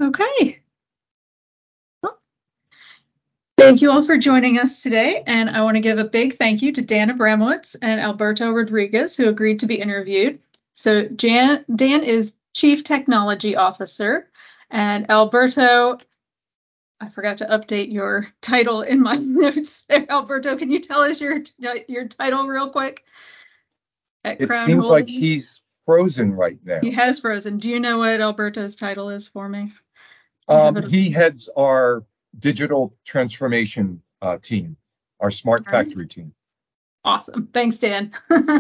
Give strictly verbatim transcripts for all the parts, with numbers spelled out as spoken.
Okay. Well, thank you all for joining us today. And I want to give a big thank you to Dan Abramowitz and Alberto Rodriguez, who agreed to be interviewed. So Jan, Dan is Chief Technology Officer, and Alberto, I forgot to update your title in my notes there. Alberto, can you tell us your your title real quick at It Crown seems like Holdings? he's frozen right now. He has frozen. Do you know what Alberto's title is for me? Um, he heads our digital transformation uh, team, our smart All right. factory team. Awesome. Thanks, Dan.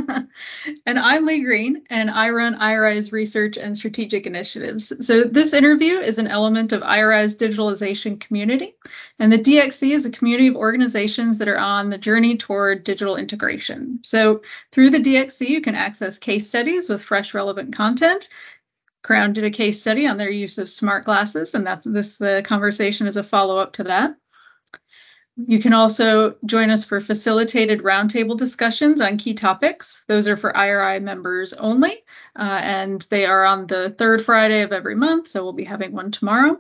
And I'm Lee Green, and I run I R I's research and strategic initiatives. So this interview is an element of I R I's digitalization community, and the D X C is a community of organizations that are on the journey toward digital integration. So through the D X C, you can access case studies with fresh, relevant content. Crown did a case study on their use of smart glasses, and that's this the conversation is a follow-up to that. You can also join us for facilitated roundtable discussions on key topics. Those are for I R I members only, uh, and they are on the third Friday of every month, so we'll be having one tomorrow.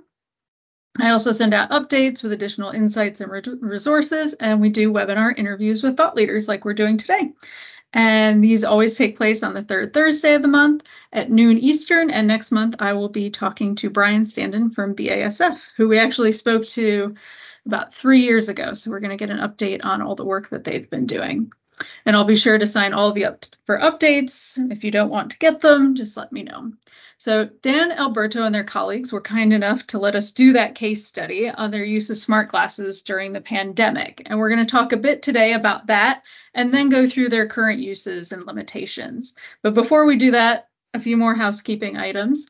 I also send out updates with additional insights and re- resources, and we do webinar interviews with thought leaders like we're doing today. And these always take place on the third Thursday of the month at noon Eastern. And next month, I will be talking to Brian Standen from B A S F, who we actually spoke to about three years ago. So we're going to get an update on all the work that they've been doing. And I'll be sure to sign all of you up for updates. If you don't want to get them, just let me know. So Dan, Alberto, and their colleagues were kind enough to let us do that case study on their use of smart glasses during the pandemic. And we're going to talk a bit today about that and then go through their current uses and limitations. But before we do that, a few more housekeeping items.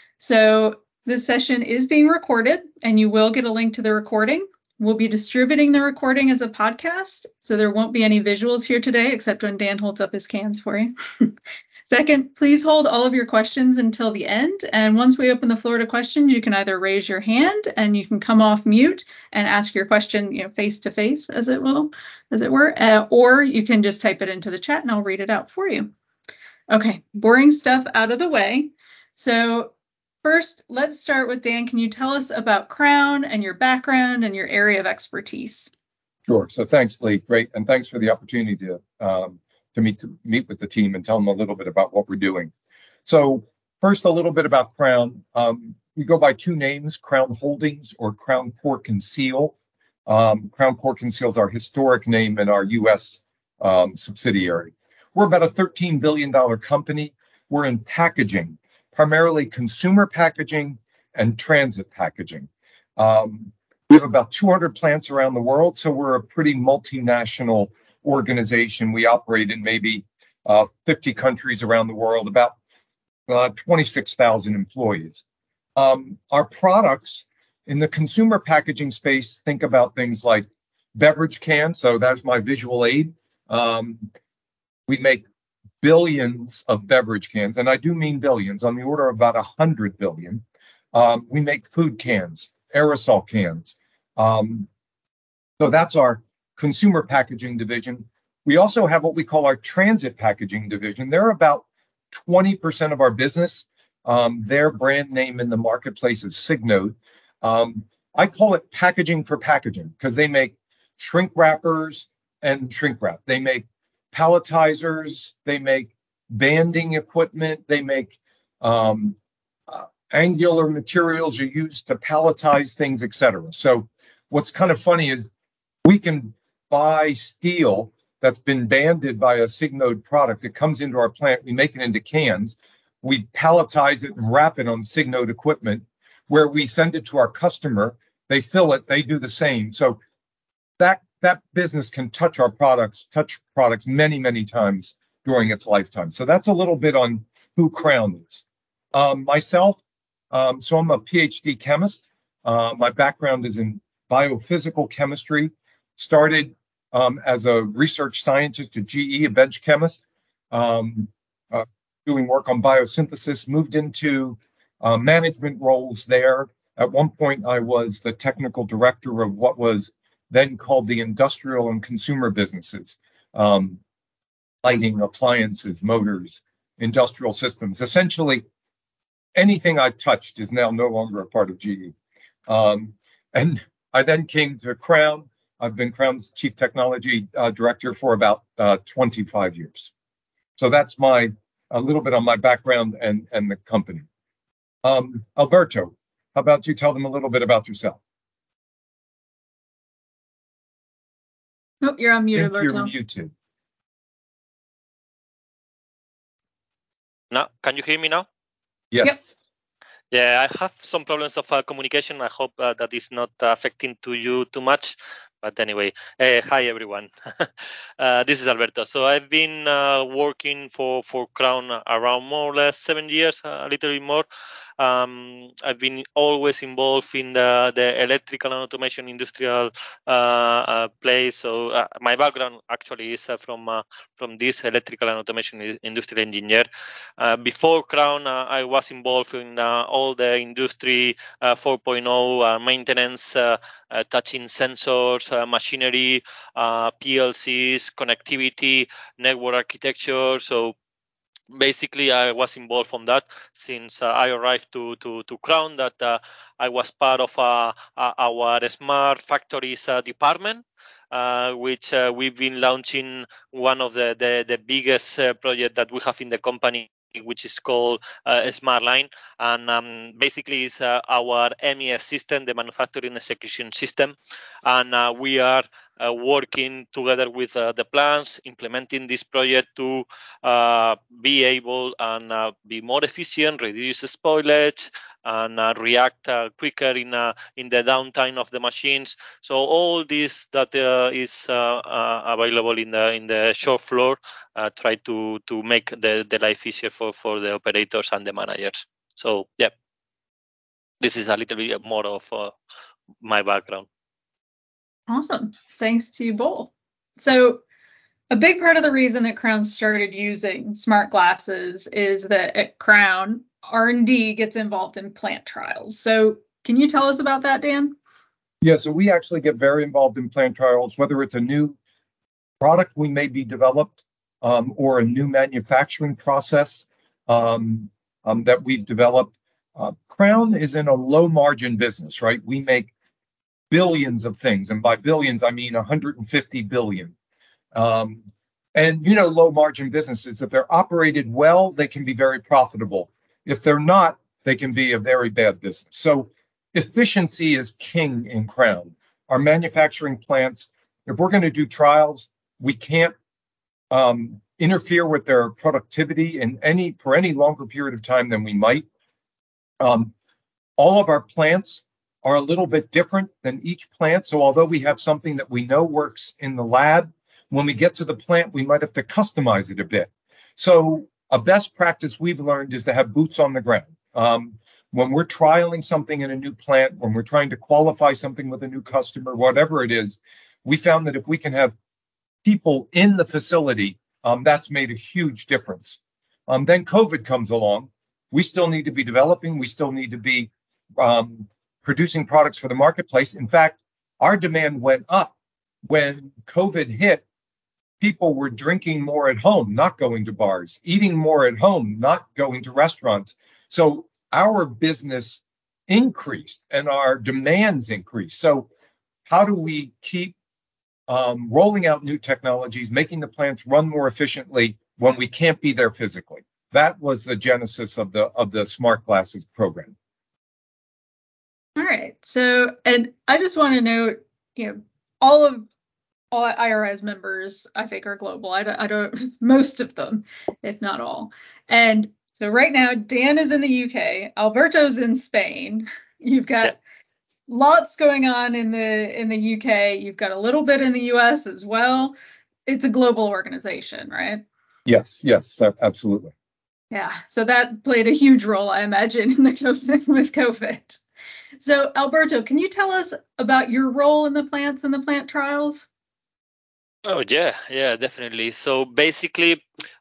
So this session is being recorded, and you will get a link to the recording. We'll be distributing the recording as a podcast, so there won't be any visuals here today, except when Dan holds up his cans for you. Second, please hold all of your questions until the end. And once we open the floor to questions, you can either raise your hand and you can come off mute and ask your question, you know, face to face, as it will, as it were, uh, or you can just type it into the chat and I'll read it out for you. Okay, boring stuff out of the way. So first, let's start with Dan. Can you tell us about Crown and your background and your area of expertise? Sure. So thanks, Lee. Great. And thanks for the opportunity to um, to meet to meet with the team and tell them a little bit about what we're doing. So first, a little bit about Crown. Um, we go by two names, Crown Holdings or Crown Pork and Seal. Um, Crown Pork and Seal is our historic name in our U S um, subsidiary. We're about a thirteen billion dollars company. We're in packaging, primarily consumer packaging and transit packaging. Um, we have about two hundred plants around the world, so we're a pretty multinational organization. We operate in maybe uh, fifty countries around the world, about uh, twenty-six thousand employees. Um, our products in the consumer packaging space, think about things like beverage cans. So that's my visual aid. Um, we make billions of beverage cans, and I do mean billions, on the order of about one hundred billion. Um, we make food cans, aerosol cans. Um, so that's our consumer packaging division. We also have what we call our transit packaging division. They're about twenty percent of our business. Um, their brand name in the marketplace is Signode. Um, I call it packaging for packaging because they make shrink wrappers and shrink wrap. They make palletizers. They make banding equipment. They make um, uh, angular materials you use to palletize things, et cetera. So what's kind of funny is we can buy steel that's been banded by a Signode product. It comes into our plant. We make it into cans. We palletize it and wrap it on Signode equipment where we send it to our customer. They fill it. They do the same. So that that business can touch our products, touch products many, many times during its lifetime. So that's a little bit on who Crown is. Um, myself, um, so I'm a PhD chemist. Uh, my background is in biophysical chemistry. Started um, as a research scientist at G E, a bench chemist, um, uh, doing work on biosynthesis, moved into uh, management roles there. At one point, I was the technical director of what was then called the industrial and consumer businesses, um, lighting, appliances, motors, industrial systems. Essentially, anything I touched is now no longer a part of G E. Um, and I then came to Crown. I've been Crown's Chief Technology uh, Director for about uh, twenty-five years. So that's my a little bit on my background and, and the company. Um, Alberto, how about you tell them a little bit about yourself? Oh, you're on mute, I think Alberto. you're muted. Now, can you hear me now? Yes. Yep. Yeah, I have some problems of uh, communication. I hope uh, that is not uh, affecting to you too much. But anyway, uh, hi everyone. uh, this is Alberto. So I've been uh, working for, for Crown around more or less seven years, uh, a little bit more. Um, I've been always involved in the, the electrical and automation industrial uh, uh, place. So uh, my background actually is uh, from uh, from this electrical and automation industrial engineer. Uh, before Crown, uh, I was involved in uh, all the industry uh, four point oh uh, maintenance, uh, uh, touching sensors, uh, machinery, uh, P L Cs, connectivity, network architecture. So basically, I was involved on that since uh, I arrived to to, to Crown. That uh, I was part of uh, uh, our smart factories uh, department. Uh, which uh, we've been launching one of the the, the biggest uh, project that we have in the company, which is called uh, Smart Line, and um, basically is uh, our M E S system, the manufacturing execution system, and uh, we are uh, working together with uh, the plants, implementing this project to uh, be able and uh, be more efficient, reduce spoilage, and uh, react uh, quicker in uh, in the downtime of the machines. So all this that uh, is uh, uh, available in the in the shop floor, uh, try to to make the, the life easier for, for the operators and the managers. So yeah, this is a little bit more of uh, my background. Awesome. Thanks to you both. So a big part of the reason that Crown started using smart glasses is that at Crown, R and D gets involved in plant trials. So can you tell us about that, Dan? Yeah, so we actually get very involved in plant trials, whether it's a new product we may be developed um, or a new manufacturing process um, um, that we've developed. Uh, Crown is in a low margin business, right? We make billions of things. And by billions, I mean one hundred fifty billion. Um, and, you know, low margin businesses, if they're operated well, they can be very profitable. If they're not, they can be a very bad business. So efficiency is king in Crown. Our manufacturing plants, if we're going to do trials, we can't um, interfere with their productivity in any for any longer period of time than we might. Um, all of our plants are a little bit different than each plant. So although we have something that we know works in the lab, when we get to the plant, we might have to customize it a bit. So a best practice we've learned is to have boots on the ground. Um, when we're trialing something in a new plant, when we're trying to qualify something with a new customer, whatever it is, we found that if we can have people in the facility, um, that's made a huge difference. Um, then COVID comes along. We still need to be developing. We still need to be um, producing products for the marketplace. In fact, our demand went up when COVID hit. People were drinking more at home, not going to bars, eating more at home, not going to restaurants. So our business increased and our demands increased. So how do we keep um, rolling out new technologies, making the plants run more efficiently when we can't be there physically? That was the genesis of the of the Smart Glasses program. All right. So, and I just want to note, you know, all of all I R I's members, I think, are global. I don't, I don't, most of them, if not all. And so right now, Dan is in the U K, Alberto's in Spain. You've got yeah. lots going on in the in the U K. You've got a little bit in the U S as well. It's a global organization, right? Yes, yes, absolutely. Yeah. So that played a huge role, I imagine, in the COVID, with COVID. So Alberto, can you tell us about your role in the plants and the plant trials? Oh yeah, yeah, definitely. So basically,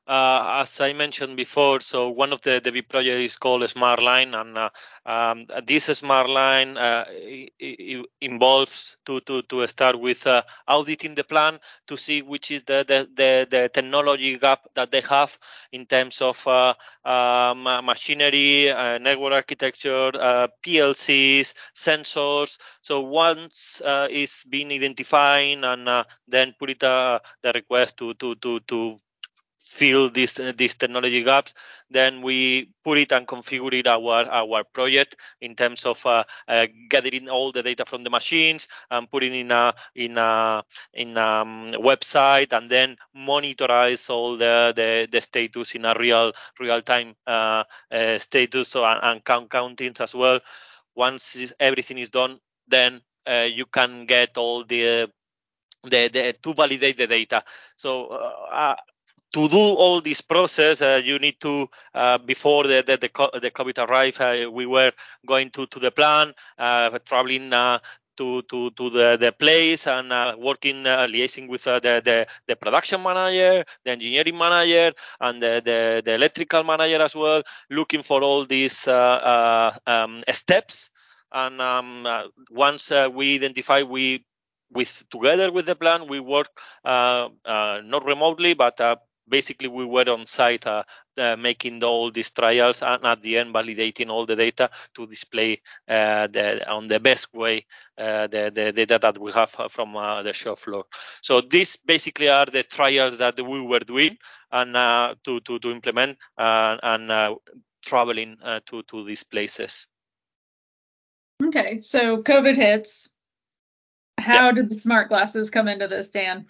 uh, as I mentioned before, so one of the, the big projects is called Smart Line, and uh, um, this Smart Line uh, it, it involves to, to, to start with uh, auditing the plan to see which is the, the, the, the technology gap that they have in terms of uh, um, machinery, uh, network architecture, uh, P L Cs, sensors. So once uh, it's been identified, and uh, then put it uh, the request to to to to fill these uh, these technology gaps, then we put it and configure it our our project in terms of uh, uh, gathering all the data from the machines and putting in a in a in a um, website, and then monitorize all the, the the status in a real real time uh, uh, status, so and, and count countings as well. Once everything is done, then uh, you can get all the the, the to validate the data. So uh, to do all this process, uh, you need to uh, before the the, the, the COVID arrived, uh, we were going to to the plant, uh, traveling. Uh, to, to, to the, the place and uh, working, uh, liaising with uh, the, the, the production manager, the engineering manager, and the, the, the electrical manager as well, looking for all these uh, uh, um, steps. And um, uh, once uh, we identify, we with together with the plan, we work uh, uh, not remotely, but uh, basically we were on site uh, uh, making all these trials, and at the end validating all the data to display uh, the, on the best way uh, the, the, the data that we have from uh, the shop floor. So these basically are the trials that we were doing and uh, to, to, to implement uh, and uh, traveling uh, to, to these places. Okay, so COVID hits. How yeah. did the smart glasses come into this, Dan?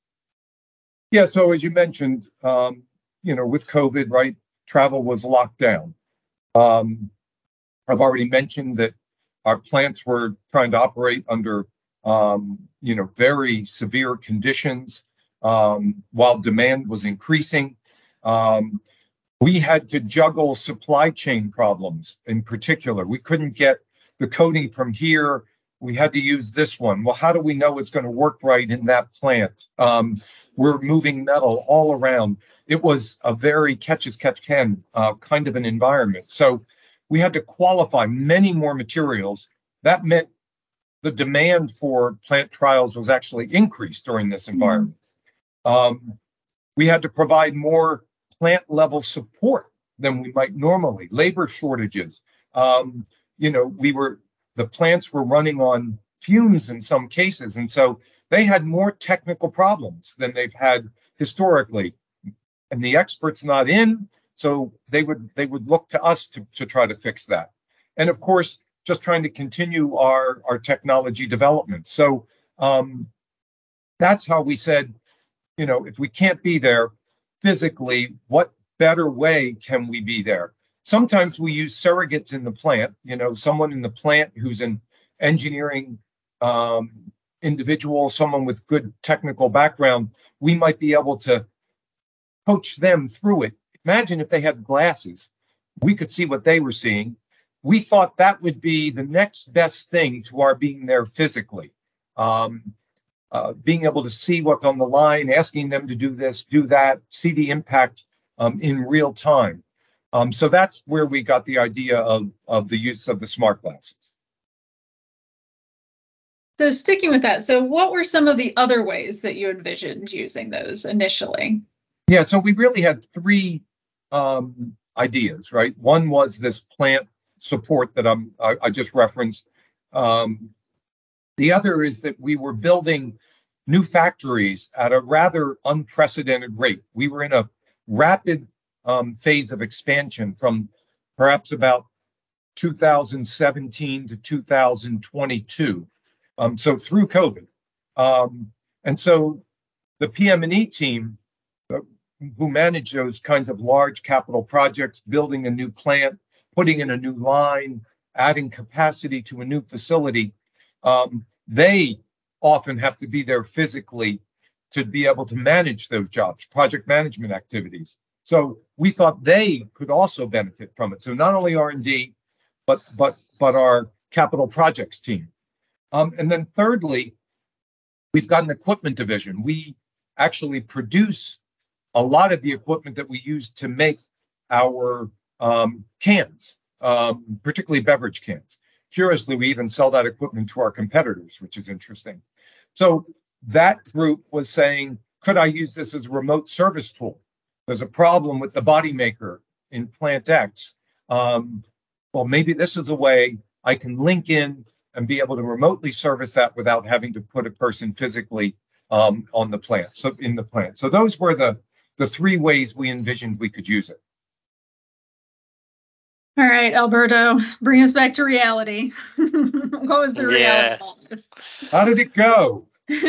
Yeah, so as you mentioned, um, you know, with COVID, right, travel was locked down. Um, I've already mentioned that our plants were trying to operate under, um, you know, very severe conditions um, while demand was increasing. Um, we had to juggle supply chain problems in particular. We couldn't get the coating from here. We had to use this one. Well, how do we know it's going to work right in that plant? Um, we're moving metal all around. It was a very catch as catch can uh, kind of an environment. So we had to qualify many more materials. That meant the demand for plant trials was actually increased during this environment. Um, we had to provide more plant level support than we might normally. Labor shortages. Um, you know, we were the plants were running on fumes in some cases, and so they had more technical problems than they've had historically. And the experts not in, so they would they would look to us to, to try to fix that. And of course, just trying to continue our our technology development. So um, that's how we said, you know, if we can't be there physically, what better way can we be there? Sometimes we use surrogates in the plant, you know, someone in the plant who's an engineering um, individual, someone with good technical background. We might be able to coach them through it. Imagine if they had glasses, we could see what they were seeing. We thought that would be the next best thing to our being there physically. Um, Uh, being able to see what's on the line, asking them to do this, do that, see the impact um, in real time. Um, so that's where we got the idea of, of the use of the smart glasses. So sticking with that, so what were some of the other ways that you envisioned using those initially? Yeah, so we really had three um, ideas, right? One was this plant support that I'm, I, I just referenced. Um, the other is that we were building new factories at a rather unprecedented rate. We were in a rapid um, phase of expansion from perhaps about two thousand seventeen to two thousand twenty-two. Um, so through COVID. Um, and so the P M and E team uh, who manage those kinds of large capital projects, building a new plant, putting in a new line, adding capacity to a new facility, um, they often have to be there physically to be able to manage those jobs, project management activities. So we thought they could also benefit from it. So not only R and D, but but but our capital projects team. Um, and then thirdly, we've got an equipment division. We actually produce a lot of the equipment that we use to make our um, cans, um, particularly beverage cans. Curiously, we even sell that equipment to our competitors, which is interesting. So that group was saying, could I use this as a remote service tool? There's a problem with the body maker in plant X. Um, well, maybe this is a way I can link in and be able to remotely service that without having to put a person physically um, on the plant, so in the plant. So those were the, the three ways we envisioned we could use it. All right, Alberto, bring us back to reality. What was the reality Yeah. of all this? How did it go?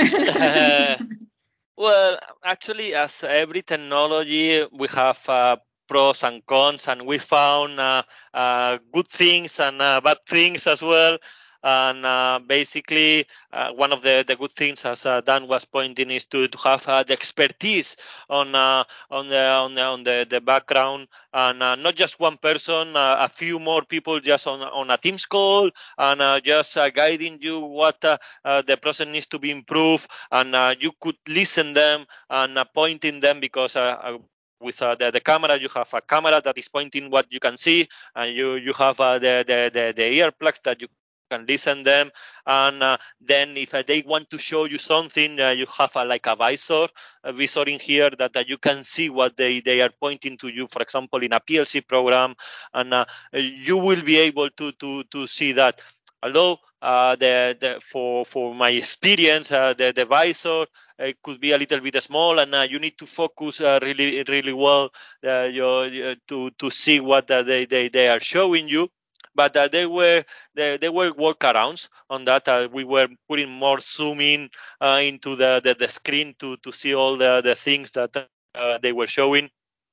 Uh, well, actually, as every technology, we have uh, pros and cons, and we found uh, uh, good things and uh, bad things as well. And uh, basically, uh, one of the, the good things, as uh, Dan was pointing, is to, to have uh, the expertise on uh, on the on the on the, the background, and uh, not just one person, uh, a few more people just on on a Teams call, and uh, just uh, guiding you what uh, uh, the process needs to be improved, and uh, you could listen them and uh, pointing them, because uh, uh, with uh, the, the camera, you have a camera that is pointing what you can see, and you you have uh, the, the the the earplugs that you can listen them, and uh, then if uh, they want to show you something, uh, you have a, like a visor, a visor in here that, that you can see what they, they are pointing to you, for example, in a P L C program, and uh, you will be able to to to see that. Although uh, the, the for for my experience, uh, the, the visor uh, could be a little bit small, and uh, you need to focus uh, really really well uh, your, uh, to to see what uh, they, they they are showing you. But uh, they were they, they were workarounds on that. Uh, we were putting more zooming uh, into the, the, the screen to to see all the, the things that uh, they were showing.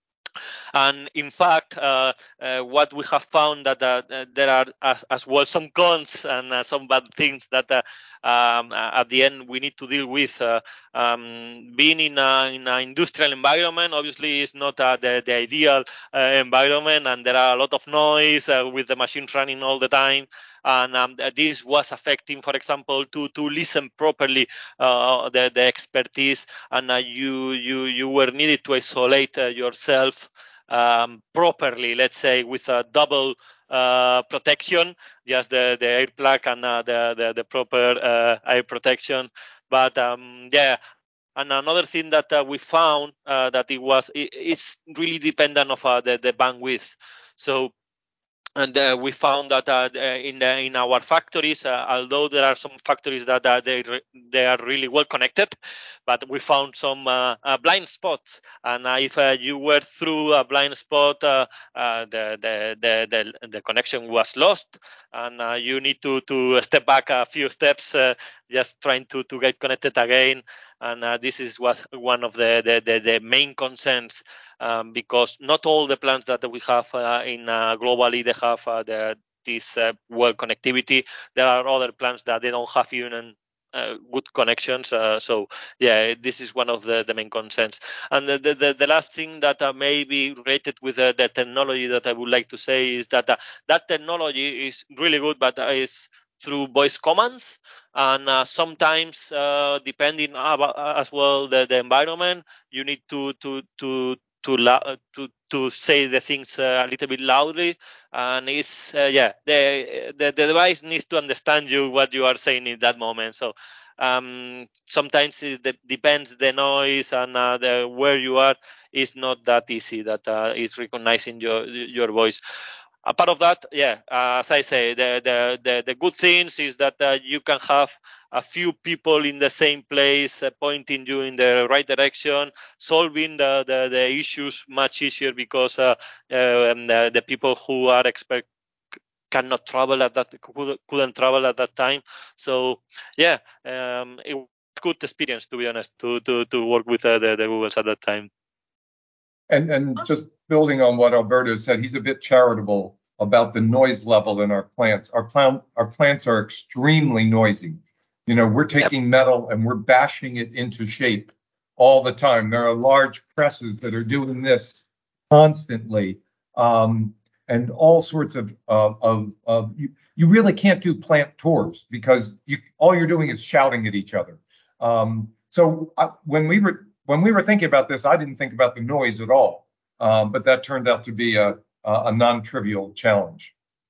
And in fact, uh, uh, what we have found that uh, uh, there are as, as well some cons and uh, some bad things that uh, um, at the end we need to deal with. Uh, um, being in an in a industrial environment, obviously, is not uh, the, the ideal uh, environment, and there are a lot of noise uh, with the machines running all the time. And um, this was affecting, for example, to to listen properly uh, the the expertise, and uh, you you you were needed to isolate uh, yourself um, properly, let's say, with a double uh, protection, just the, the air plug and uh, the, the the proper uh, air protection. But um, yeah. And another thing that uh, we found uh, that it was it, it's really dependent of uh, the, the bandwidth. So and uh, we found that uh, in the, in our factories, uh, although there are some factories that uh, they re- they are really well connected, but we found some uh, uh, blind spots. And uh, if uh, you were through a blind spot, uh, uh, the, the the the the connection was lost, and uh, you need to to step back a few steps, uh, just trying to to get connected again. And uh, this is what one of the the, the, the main concerns. Um, because not all the plants that we have uh, in uh, globally, they have uh, the, this uh, well connectivity. There are other plants that they don't have even uh, good connections. Uh, so yeah, this is one of the, the main concerns. And the, the, the last thing that uh, may be related with uh, the technology that I would like to say is that uh, that technology is really good, but uh, is through voice commands, and uh, sometimes uh, depending about, uh, as well the, the environment, you need to to to to to to say the things uh, a little bit loudly, and it's uh, yeah the, the the device needs to understand you what you are saying in that moment. So um, sometimes it de- depends the noise and uh, the where you are is not that easy that uh, is recognizing your your voice. A part of that, yeah, uh, as I say, the, the the the good things is that uh, you can have a few people in the same place uh, pointing you in the right direction, solving the, the, the issues much easier, because uh, uh, the, the people who are expert cannot travel at that couldn't travel at that time. So yeah, um, it was a good experience, to be honest, to to to work with uh, the, the Googles at that time. And and just building on what Alberto said, he's a bit charitable about the noise level in our plants. Our plant our plants are extremely noisy. You know, we're taking yep. metal and we're bashing it into shape all the time. There are large presses that are doing this constantly, um, and all sorts of of, of, of you, you really can't do plant tours because you all you're doing is shouting at each other. Um, so uh, when we were when we were thinking about this, I didn't think about the noise at all, um, but that turned out to be a, a non-trivial challenge.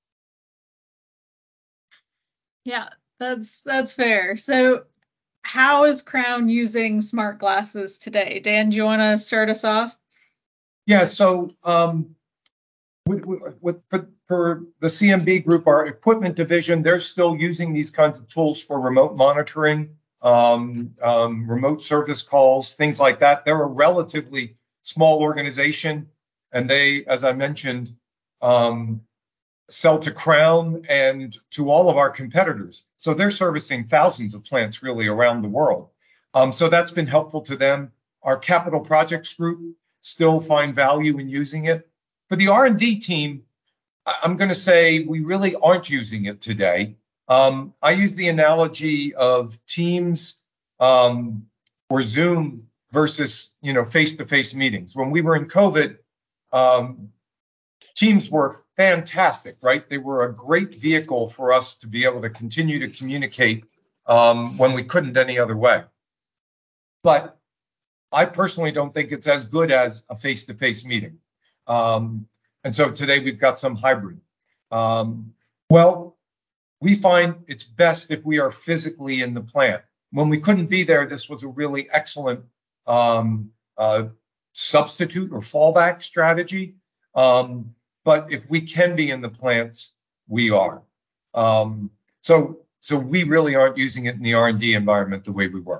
Yeah, that's that's fair. So how is Crown using smart glasses today? Dan, do you want to start us off? Yeah, so um, with, with, for, for the C M B group, our equipment division, they're still using these kinds of tools for remote monitoring, um, um, remote service calls, things like that. They're a relatively small organization, and they, as I mentioned, um, sell to Crown and to all of our competitors. So they're servicing thousands of plants really around the world. Um, so that's been helpful to them. Our capital projects group still find value in using it. For the R and D team, I'm going to say we really aren't using it today. Um, I use the analogy of Teams um, or Zoom versus, you know, face-to-face meetings. When we were in COVID, um, Teams were fantastic, right? They were a great vehicle for us to be able to continue to communicate um, when we couldn't any other way. But I personally don't think it's as good as a face-to-face meeting. Um, and so today we've got some hybrid. Um, well, we find it's best if we are physically in the plant. When we couldn't be there, this was a really excellent um, uh, substitute or fallback strategy. Um, But if we can be in the plants, we are. Um, so, so we really aren't using it in the R and D environment the way we were.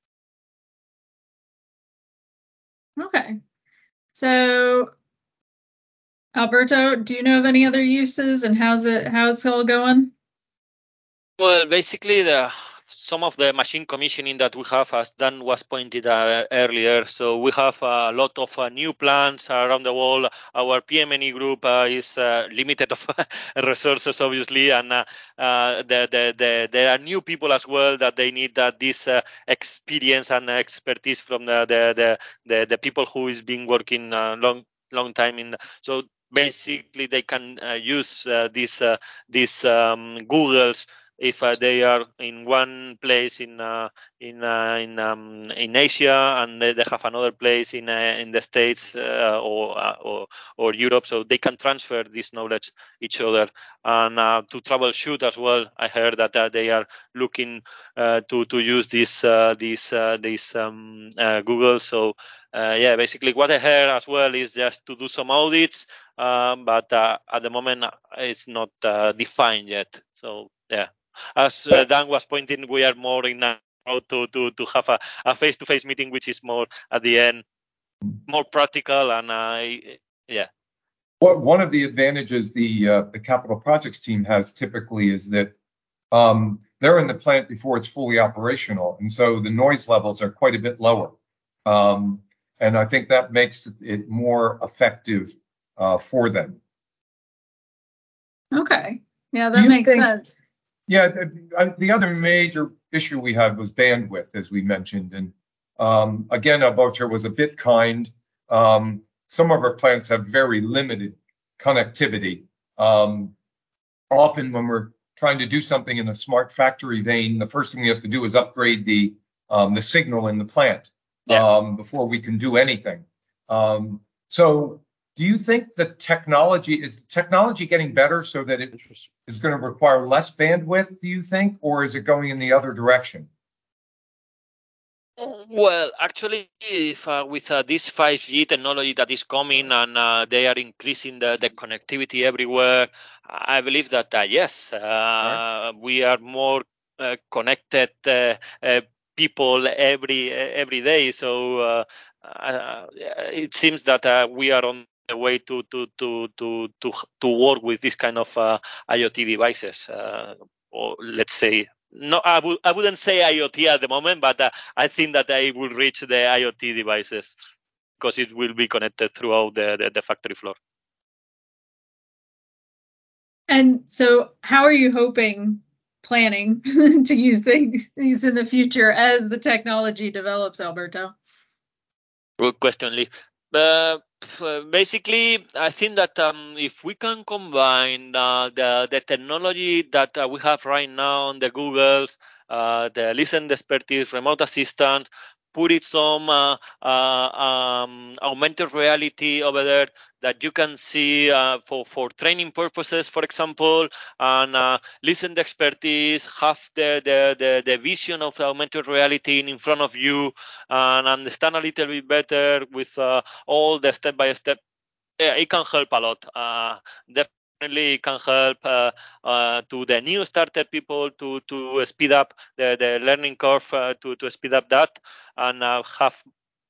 Okay. So, Alberto, do you know of any other uses and how's it how it's all going? Well, basically, the some of the machine commissioning that we have, as Dan was pointed uh, earlier, so we have a lot of uh, new plants around the world. Our P M N E group uh, is uh, limited of resources, obviously, and uh, uh, the, the, the, there are new people as well that they need uh, this uh, experience and expertise from the the, the, the, the people who is been working a long long time in. So basically, they can uh, use uh, these uh, these um, Googles if uh, they are in one place in uh, in uh, in um, in Asia and they have another place in uh, in the States uh, or, uh, or or Europe, so they can transfer this knowledge each other and uh, to troubleshoot as well. I heard that uh, they are looking uh, to to use this uh, this uh, this um, uh, Google. So uh, yeah, basically what I heard as well is just to do some audits, um, but uh, at the moment it's not uh, defined yet. So yeah. As uh, Dan was pointing, we are more in a road to, to, to have a, a face-to-face meeting, which is more at the end, more practical and uh, yeah. Well, one of the advantages the uh, the capital projects team has typically is that um, they're in the plant before it's fully operational, and so the noise levels are quite a bit lower. Um, and I think that makes it more effective uh, for them. Okay. Yeah, that makes think, sense. Yeah, the, the other major issue we had was bandwidth, as we mentioned. And um, again, Alberto was a bit kind. Um, some of our plants have very limited connectivity. Um, often when we're trying to do something in a smart factory vein, the first thing we have to do is upgrade the um, the signal in the plant yeah. um, before we can do anything. Um, so do you think the technology, is technology getting better so that it is going to require less bandwidth, do you think, or is it going in the other direction? Well, actually, if uh, with uh, this five G technology that is coming and uh, they are increasing the, the connectivity everywhere, I believe that uh, yes, uh, right. we are more uh, connected uh, uh, people every every day. So uh, uh, it seems that uh, we are on the way to to to to to to work with this kind of uh, IoT devices, uh, or let's say. No, I, w- I wouldn't say IoT at the moment, but uh, I think that I will reach the IoT devices because it will be connected throughout the, the, the factory floor. And so how are you hoping, planning to use things, these in the future as the technology develops, Alberto? Good question, Lee. Uh, basically, I think that um, if we can combine uh, the, the technology that uh, we have right now on the Googles, uh, the Listen Expertise, remote assistant, put it some uh, uh, um, augmented reality over there that you can see uh, for, for training purposes, for example, and uh, listen to expertise, have the, the, the, the vision of the augmented reality in front of you, and understand a little bit better with uh, all the step-by-step. Yeah, it can help a lot. Uh, definitely, it can help uh, uh, to the new starter people to to speed up the, the learning curve, uh, to to speed up that, and uh, have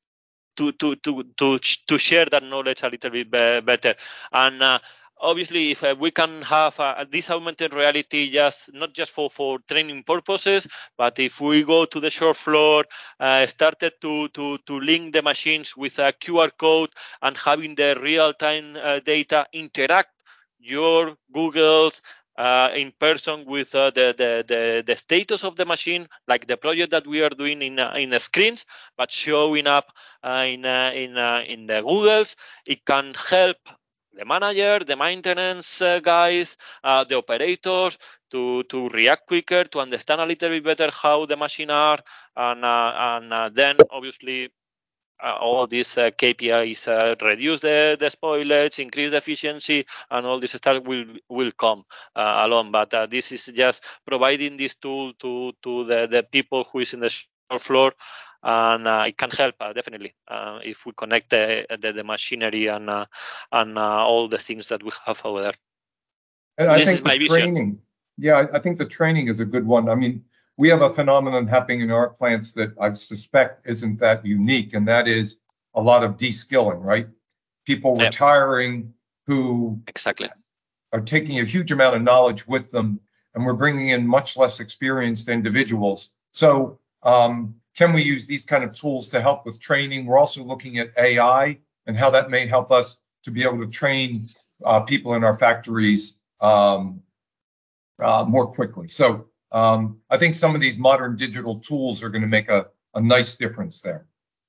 to to to to to share that knowledge a little bit be- better. And uh, obviously, if uh, we can have uh, this augmented reality, just not just for for training purposes, but if we go to the shop floor, uh, started to to to link the machines with a Q R code and having the real time uh, data interact your Google's uh, in person with uh, the, the the the status of the machine, like the project that we are doing in uh, in the screens, but showing up uh, in uh, in uh, in the Googles. It can help the manager, the maintenance uh, guys, uh, the operators to to react quicker, to understand a little bit better how the machine are, and uh, and uh, then obviously uh, all these uh, K P Is uh, reduce the, the spoilage, increase the efficiency, and all this stuff will will come uh, along. But uh, this is just providing this tool to to the, the people who is in the shop floor, and uh, it can help uh, definitely uh, if we connect the the, the machinery and uh, and uh, all the things that we have over there. And I This think is the my vision. training, yeah, I, I think the training is a good one. I mean, we have a phenomenon happening in our plants that I suspect isn't that unique, and that is a lot of de-skilling, right? People Yeah, retiring who exactly. are taking a huge amount of knowledge with them, and we're bringing in much less experienced individuals. So um, can we use these kind of tools to help with training? We're also looking at A I and how that may help us to be able to train uh, people in our factories um, uh, more quickly. So um, I think some of these modern digital tools are going to make a, a nice difference there.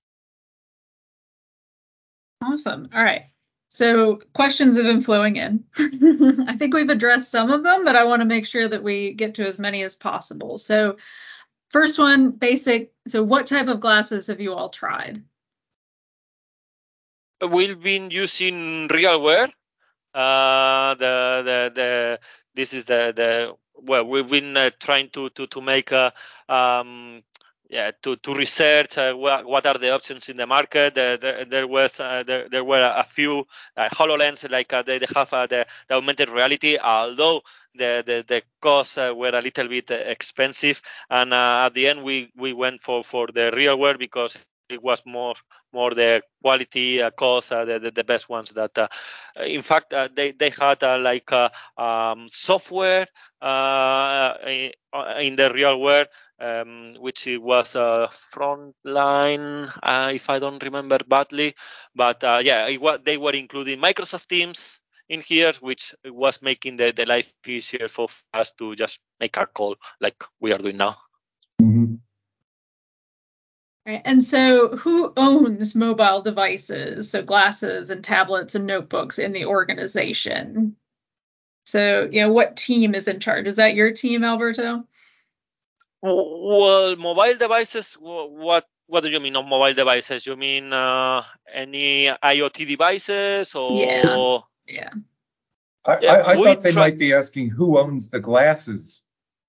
Awesome. All right. So questions have been flowing in. I think we've addressed some of them, but I want to make sure that we get to as many as possible. So first one, basic. So what type of glasses have you all tried? We've been using RealWear. Uh, the the the this is the the well we've been uh, trying to to to make a um yeah to to research uh, what what are the options in the market. Uh, there, there was uh, there, there were a few uh, HoloLens, like uh, they, they have uh, the, the augmented reality, although the the, the costs uh, were a little bit uh, expensive, and uh, at the end we we went for for the RealWear because it was more more the quality uh, cost uh, the, the the best ones that uh, in fact uh, they they had uh, like uh, um, software uh, in, in the RealWear, um, which it was uh, Frontline, uh, if I don't remember badly, but uh, yeah, it was, they were including Microsoft Teams in here, which was making the, the life easier for us to just make our call like we are doing now. Mm-hmm. Right. And so who owns mobile devices, so glasses and tablets and notebooks in the organization? So, you know, what team is in charge? Is that your team, Alberto? Well, mobile devices, what what do you mean on mobile devices? You mean uh, any IoT devices or? Yeah. Yeah. I, Yeah, I, I we thought they try. might be asking who owns the glasses.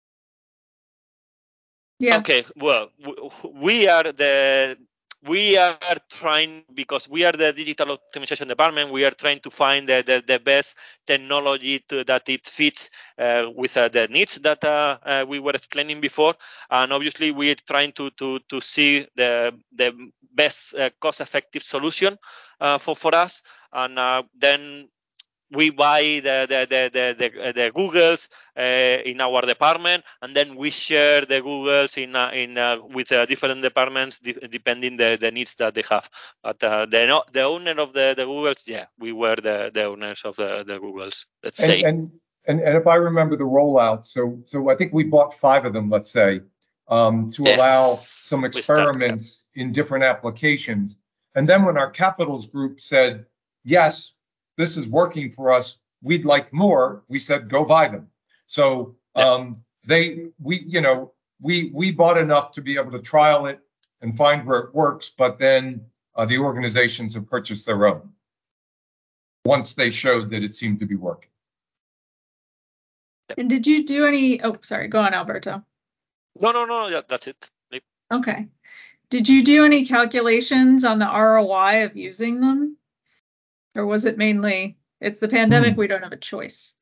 Yeah. Okay, well, we are the we are trying, because we are the digital optimization department, we are trying to find the, the, the best technology to, that it fits uh, with uh, the needs that uh, uh, we were explaining before. And obviously we are trying to to to see the the best uh, cost effective solution uh, for for us, and uh, then we buy the the the the, the, the Googles uh, in our department, and then we share the Googles in uh, in uh, with uh, different departments de- depending the, the needs that they have. But uh, the the owner of the, the Googles, yeah, we were the, the owners of the, the Googles. Let's And, say. and and and if I remember the rollout, so so I think we bought five of them, let's say, um, to Yes, allow some experiments start, yeah. in different applications. And then when our capitals group said, yes, this is working for us, we'd like more, we said, go buy them. So um, they we you know we we bought enough to be able to trial it and find where it works, but then uh, the organizations have purchased their own once they showed that it seemed to be working. And did you do any, oh, sorry, go on, Alberto. No, no, no, yeah, that's it. Okay. Did you do any calculations on the R O I of using them? Or was it mainly, it's the pandemic, hmm. we don't have a choice?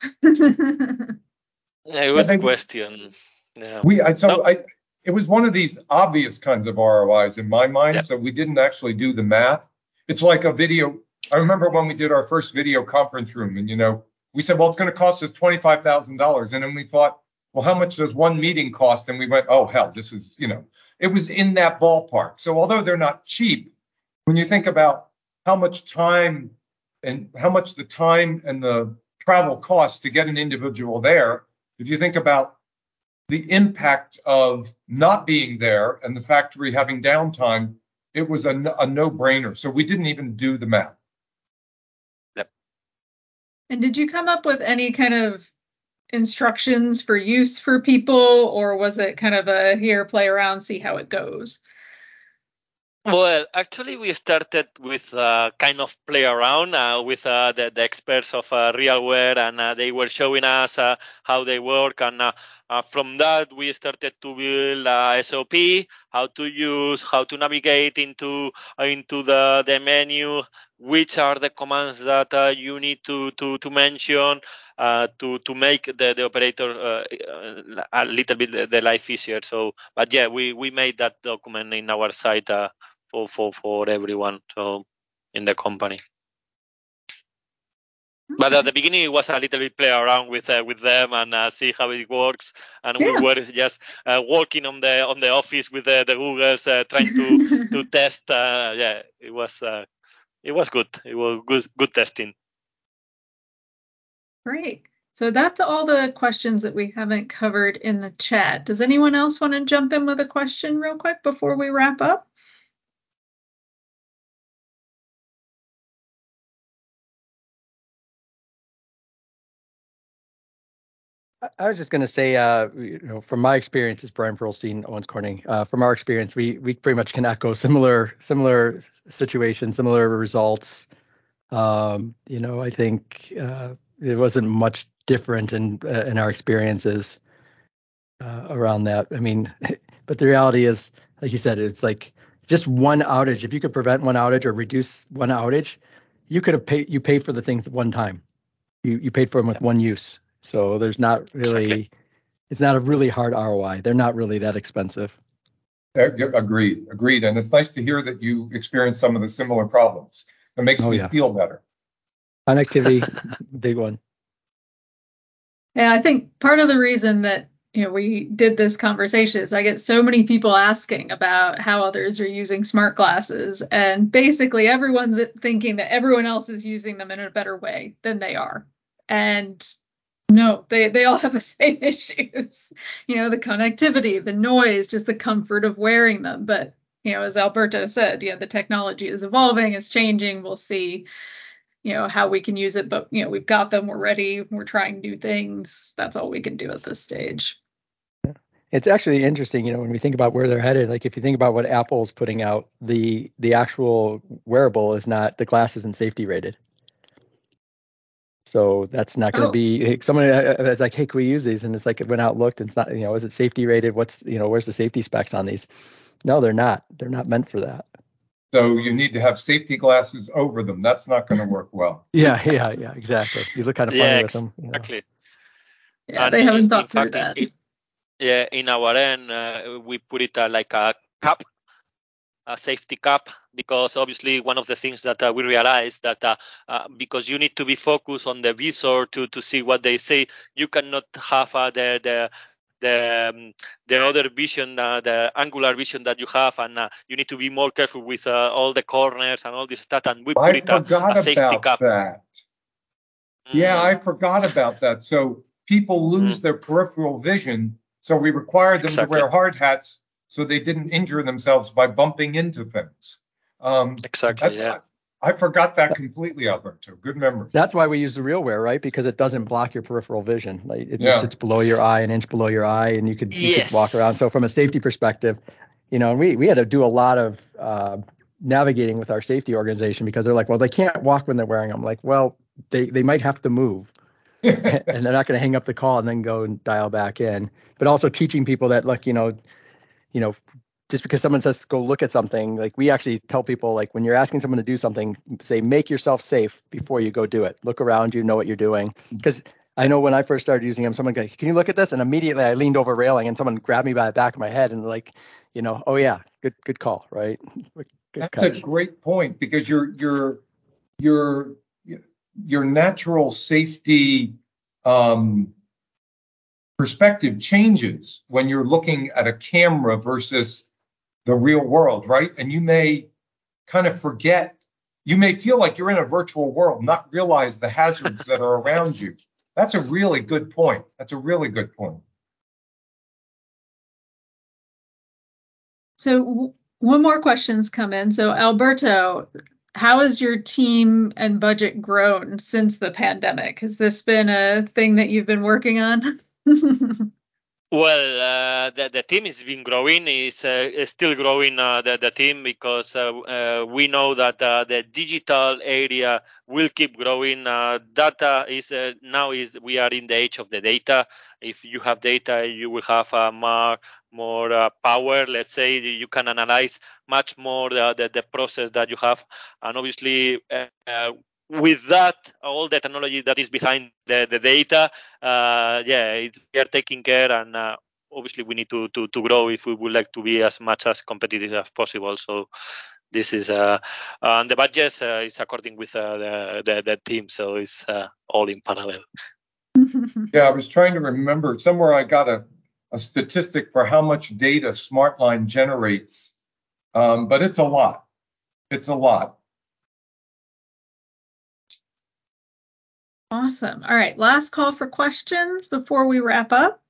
Yeah, good think, question. Yeah. We, I, so nope. I, it was one of these obvious kinds of R O Is in my mind, yep. So we didn't actually do the math. It's like a video. I remember when we did our first video conference room, and, you know, we said, well, it's going to cost us twenty-five thousand dollars. And then we thought, well, how much does one meeting cost? And we went, oh, hell, this is, you know, it was in that ballpark. So although they're not cheap, when you think about how much time and how much the time and the travel costs to get an individual there, if you think about the impact of not being there and the factory having downtime, it was a, a no-brainer. So we didn't even do the math. Yep. And did you come up with any kind of instructions for use for people, or was it kind of a here, play around, see how it goes? Well, actually, we started with uh, kind of play around uh, with uh, the, the experts of uh, RealWear, and uh, they were showing us uh, how they work. And uh, uh, from that, we started to build uh, S O P, how to use, how to navigate into uh, into the, the menu, which are the commands that uh, you need to to, to mention uh, to to make the, the operator uh, a little bit the life easier. So, but yeah, we, we made that document in our site. Uh, For, for for everyone, so in the company. Okay. But at the beginning, it was a little bit play around with uh, with them and uh, see how it works. And yeah. we were just uh, walking on the on the office with uh, the Googles, uh, trying to to test. Uh, yeah, it was uh, it was good. It was good good testing. Great. So that's all the questions that we haven't covered in the chat. Does anyone else want to jump in with a question real quick before we wrap up? I was just going to say, uh, you know, from my experience as Brian Pearlstein, Owens Corning, uh, from our experience, we we pretty much can echo similar similar situations, similar results. Um, you know, I think uh, it wasn't much different in uh, in our experiences uh, around that. I mean, but the reality is, like you said, it's like just one outage. If you could prevent one outage or reduce one outage, you could have paid. You paid for the things one time. You you paid for them with one use. So there's not really, exactly. It's not a really hard R O I. They're not really that expensive. Agreed, agreed. And it's nice to hear that you experienced some of the similar problems. It makes oh, me yeah. feel better. Connectivity, big one. Yeah, I think part of the reason that, you know, we did this conversation is I get so many people asking about how others are using smart glasses, and basically everyone's thinking that everyone else is using them in a better way than they are. And no, they, they all have the same issues, you know, the connectivity, the noise, just the comfort of wearing them. But, you know, as Alberto said, you know, the technology is evolving, it's changing. We'll see, you know, how we can use it. But, you know, we've got them, we're ready, we're trying new things. That's all we can do at this stage. It's actually interesting, you know, when we think about where they're headed, like if you think about what Apple's putting out, the the actual wearable is not, the glass isn't safety rated. So that's not going to oh. be, someone is like, hey, can we use these? And it's like, it went out, looked, and it's not, you know, is it safety rated? What's, you know, where's the safety specs on these? No, they're not. They're not meant for that. So you need to have safety glasses over them. That's not going to work well. yeah, yeah, yeah, exactly. You look kind of funny yeah, with them. You know. Exactly. Yeah, and they haven't in, thought in through fact, that. It, yeah, in our end, uh, we put it uh, like a cap. A safety cap, because obviously one of the things that uh, we realized that uh, uh, because you need to be focused on the visor to to see what they say, you cannot have uh, the the the um, the other vision, uh, the angular vision that you have, and uh, you need to be more careful with uh, all the corners and all this stuff. And we put I it a, forgot a safety about cap. That. Mm. Yeah, I forgot about that. So people lose mm. their peripheral vision, so we require them exactly. to wear hard hats, so they didn't injure themselves by bumping into things. Um, exactly, that, yeah. I, I forgot that completely, Alberto. Good memory. That's why we use the RealWear, right? Because it doesn't block your peripheral vision. Like it, yeah. it sits below your eye, an inch below your eye, and you could you yes. could walk around. So from a safety perspective, you know, we we had to do a lot of uh, navigating with our safety organization because they're like, well, they can't walk when they're wearing them. I'm like, well, they they might have to move, and they're not going to hang up the call and then go and dial back in. But also teaching people that, like, you know, you know, just because someone says to go look at something, like we actually tell people, like when you're asking someone to do something, say make yourself safe before you go do it. Look around you, know what you're doing. Because I know when I first started using them, someone goes, can you look at this? And immediately I leaned over a railing and someone grabbed me by the back of my head and like, you know, oh yeah, good good call, right? Good That's catch. a great point because your your your your natural safety um, perspective changes when you're looking at a camera versus the real world, right? And you may kind of forget, you may feel like you're in a virtual world, not realize the hazards that are around you. That's a really good point. That's a really good point. So w- one more question's come in. So Alberto, how has your team and budget grown since the pandemic? Has this been a thing that you've been working on? Well, uh, the, the team has been growing, is uh, still growing uh, the, the team because uh, uh, we know that uh, the digital area will keep growing. Uh, data is uh, now is we are in the age of the data. If you have data, you will have uh, more more uh, power. Let's say you can analyze much more the, the, the process that you have, and obviously. Uh, uh, with that, all the technology that is behind the, the data, uh, yeah, it, we are taking care, and uh, obviously we need to, to to grow if we would like to be as much as competitive as possible. So this is uh, and the budget uh, is according with uh, the, the the team, so it's uh, all in parallel. Yeah, I was trying to remember somewhere I got a, a statistic for how much data Smartline generates, um, but it's a lot. It's a lot. Awesome. All right. Last call for questions before we wrap up.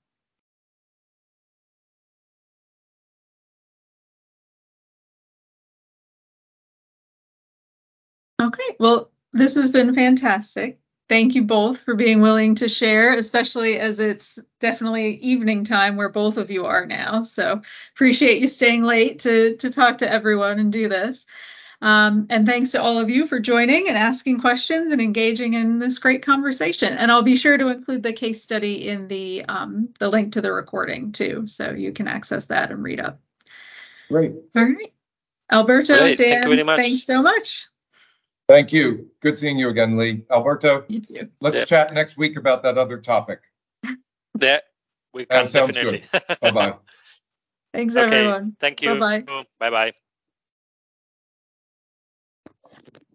Okay. Well, this has been fantastic. Thank you both for being willing to share, especially as it's definitely evening time where both of you are now. So appreciate you staying late to, to talk to everyone and do this. Um, and thanks to all of you for joining and asking questions and engaging in this great conversation. And I'll be sure to include the case study in the um, the link to the recording too, so you can access that and read up. Great. All right. Alberto, Great. Dan, Thank you very much. thanks so much. Thank you. Good seeing you again, Lee. Alberto, You too. let's Yeah. chat next week about that other topic. Yeah, we can That sounds definitely. good. Bye-bye. Thanks, Okay. everyone. Thank you. Bye-bye. Bye bye.